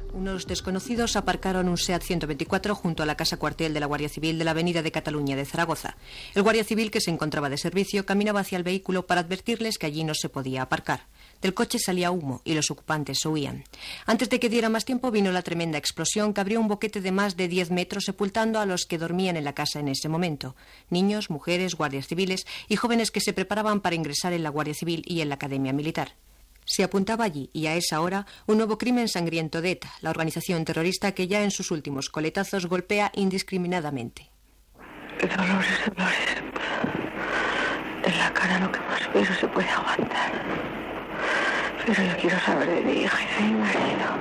Unos desconocidos aparcaron un SEAT 124 junto a la casa cuartel de la Guardia Civil de la Avenida de Cataluña de Zaragoza. El guardia civil, que se encontraba de servicio, caminaba hacia el vehículo para advertirles que allí no se podía aparcar. Del coche salía humo y los ocupantes huían. Antes de que diera más tiempo vino la tremenda explosión que abrió un boquete de más de 10 metros sepultando a los que dormían en la casa en ese momento. Niños, mujeres, guardias civiles y jóvenes que se preparaban para ingresar en la Guardia Civil y en la Academia Militar. Se apuntaba allí, y a esa hora, un nuevo crimen sangriento de ETA, la organización terrorista que ya en sus últimos coletazos golpea indiscriminadamente. Dolores. En la cara lo que más peso se puede aguantar. Pero yo quiero saber de mi hija y de mi marido.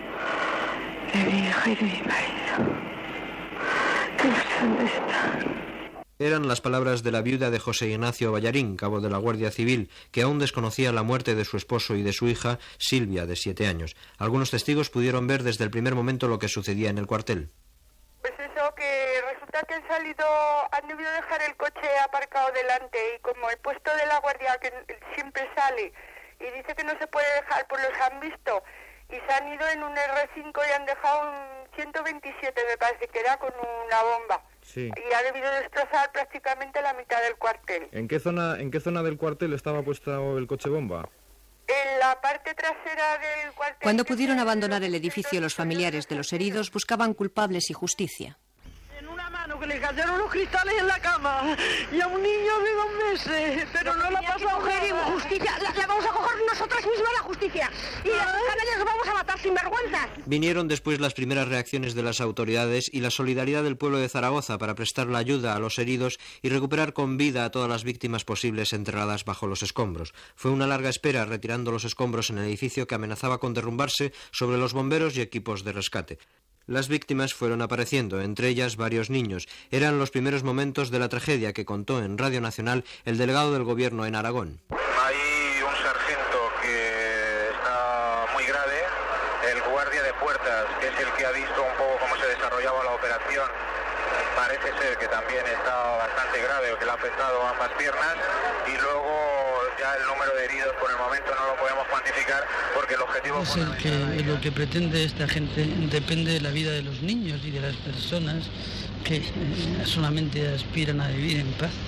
De mi hija y de mi marido. Que no sé dónde están. Eran las palabras de la viuda de José Ignacio Ballarín, cabo de la Guardia Civil, que aún desconocía la muerte de su esposo y de su hija, Silvia, de 7 años. Algunos testigos pudieron ver desde el primer momento lo que sucedía en el cuartel. Pues eso, que resulta que han debido dejar el coche aparcado delante y como el puesto de la guardia que siempre sale y dice que no se puede dejar, pues los han visto y se han ido en un R5 y han dejado un 127, me parece que era, con una bomba. Sí. Y ha debido destrozar prácticamente la mitad del cuartel. ¿En qué zona del cuartel estaba puesto el coche bomba? En la parte trasera del cuartel. Cuando pudieron abandonar el edificio, los familiares de los heridos buscaban culpables y justicia. En una mano que le cayeron los cristales en la cama y a un niño de 2 meses, pero no la pasó a coger justicia. La vamos a coger nosotras mismas, la justicia. Y a los canallas los vamos a matar sin vergüenza. Vinieron después las primeras reacciones de las autoridades y la solidaridad del pueblo de Zaragoza para prestar la ayuda a los heridos y recuperar con vida a todas las víctimas posibles enterradas bajo los escombros. Fue una larga espera retirando los escombros en el edificio que amenazaba con derrumbarse sobre los bomberos y equipos de rescate. Las víctimas fueron apareciendo, entre ellas varios niños. Eran los primeros momentos de la tragedia que contó en Radio Nacional el delegado del gobierno en Aragón. Hay un sargento que está muy grave, el guardia de puertas, que es el que ha visto un poco cómo se desarrollaba la operación, parece ser que también está bastante grave, que le ha afectado a ambas piernas, y luego ya el número de heridos por el momento no lo podemos cuantificar porque el objetivo es el que lo que pretende esta gente depende de la vida de los niños y de las personas que solamente aspiran a vivir en paz.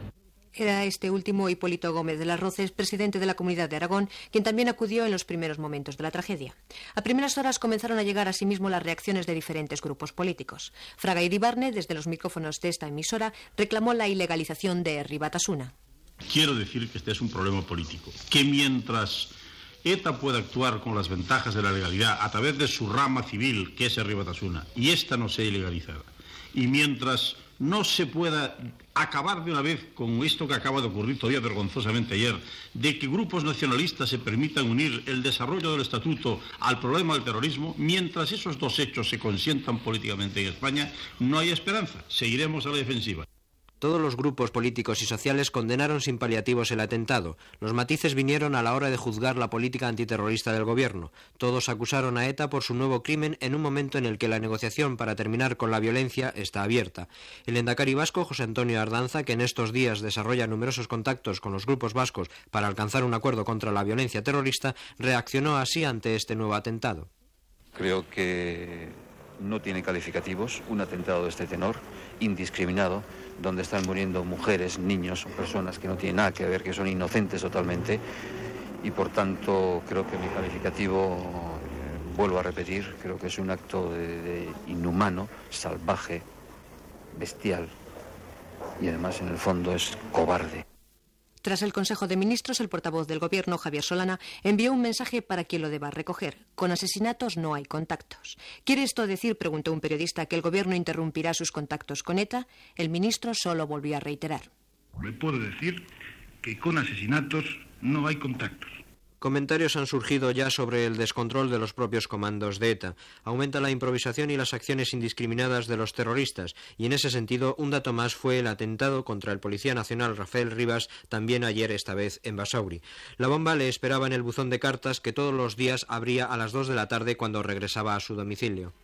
Era este último Hipólito Gómez de las Roces, presidente de la Comunidad de Aragón, quien también acudió en los primeros momentos de la tragedia. A primeras horas comenzaron a llegar asimismo las reacciones de diferentes grupos políticos. Fraga Iribarne, desde los micrófonos de esta emisora, reclamó la ilegalización de Herri Batasuna. Quiero decir que este es un problema político, que mientras ETA pueda actuar con las ventajas de la legalidad a través de su rama civil, que es Herri Batasuna, y esta no sea ilegalizada, y mientras no se pueda acabar de una vez con esto que acaba de ocurrir todavía vergonzosamente ayer, de que grupos nacionalistas se permitan unir el desarrollo del estatuto al problema del terrorismo, mientras esos dos hechos se consientan políticamente en España, no hay esperanza, seguiremos a la defensiva. Todos los grupos políticos y sociales condenaron sin paliativos el atentado. Los matices vinieron a la hora de juzgar la política antiterrorista del gobierno. Todos acusaron a ETA por su nuevo crimen en un momento en el que la negociación para terminar con la violencia está abierta. El lehendakari vasco, José Antonio Ardanza, que en estos días desarrolla numerosos contactos con los grupos vascos para alcanzar un acuerdo contra la violencia terrorista, reaccionó así ante este nuevo atentado. Creo que no tiene calificativos un atentado de este tenor, indiscriminado, donde están muriendo mujeres, niños, personas que no tienen nada que ver, que son inocentes totalmente, y por tanto creo que mi calificativo, vuelvo a repetir, creo que es un acto de inhumano, salvaje, bestial, y además en el fondo es cobarde. Tras el Consejo de Ministros, el portavoz del Gobierno, Javier Solana, envió un mensaje para quien lo deba recoger. Con asesinatos no hay contactos. ¿Quiere esto decir, preguntó un periodista, que el Gobierno interrumpirá sus contactos con ETA? El ministro solo volvió a reiterar. Le puedo decir que con asesinatos no hay contactos. Comentarios han surgido ya sobre el descontrol de los propios comandos de ETA. Aumenta la improvisación y las acciones indiscriminadas de los terroristas, y en ese sentido un dato más fue el atentado contra el policía nacional Rafael Rivas, también ayer, esta vez en Basauri. La bomba le esperaba en el buzón de cartas que todos los días abría a las 2 de la tarde cuando regresaba a su domicilio.